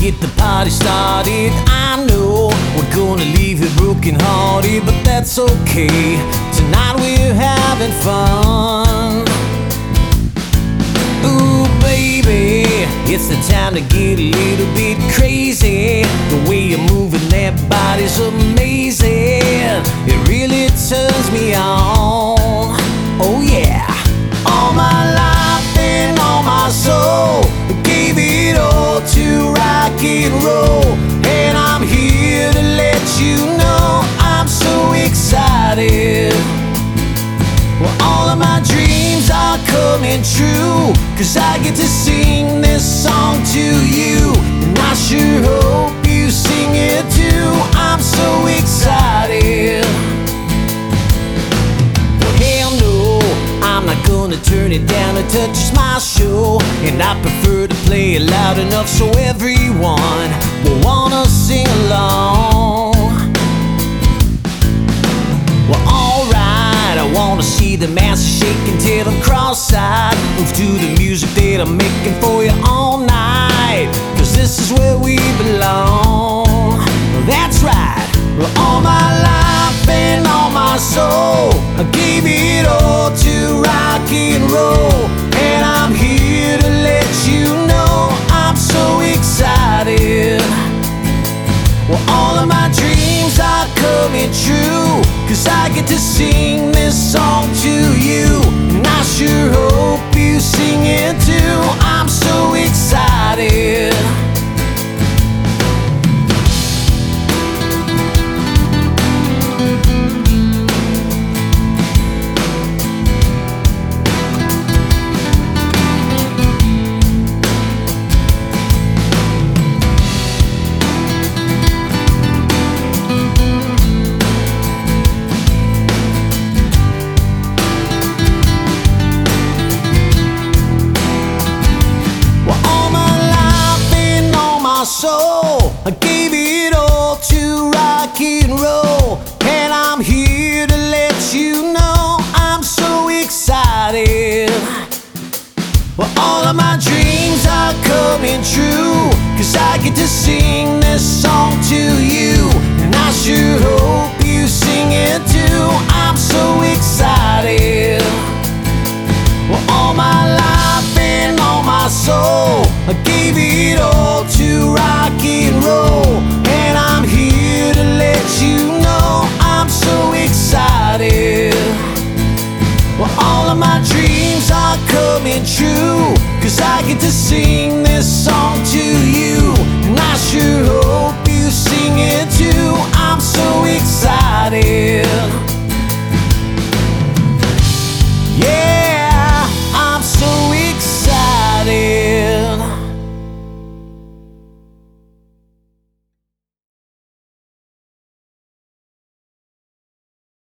get the party started. I know we're gonna leave you broken hearted, but that's okay. Tonight we're having fun. Ooh, baby, it's the time to get a little bit crazy. The way you're moving that body's amazing. It really turns me on. Oh yeah. All my life and all my soul, gave it all to rock and roll. And I'm here to let you know I'm so excited. Well, all of my dreams are coming true, 'cause I get to sing this song to you. And I sure hope you sing it too. I'm so excited. Well, hell no, I'm not gonna turn it down a touch. It's my show, and I prefer to play it loud enough so everyone will wanna sing along. Well, alright, I wanna see the masses shaking till I'm cross-eyed. Move to the music that I'm making for you all night, 'cause this is where we belong. Well, that's right. Well, all my life and all my soul, I gave it all to rock and roll. And I'm here to let you know I'm so excited. Well, all of my dreams are coming true, 'cause I get to sing this song to you. And I sure hope you sing it too. I'm so excited. Soul, I gave it all to rock and roll. And I'm here to let you know I'm so excited. Well, all of my dreams are coming true, 'cause I get to sing this song to you. And I sure hope you sing it too. I'm so excited. Well, all my life and all my soul, I gave it all to rock and roll. And I'm here to let you know I'm so excited. Well, all of my dreams are coming true, 'cause I get to sing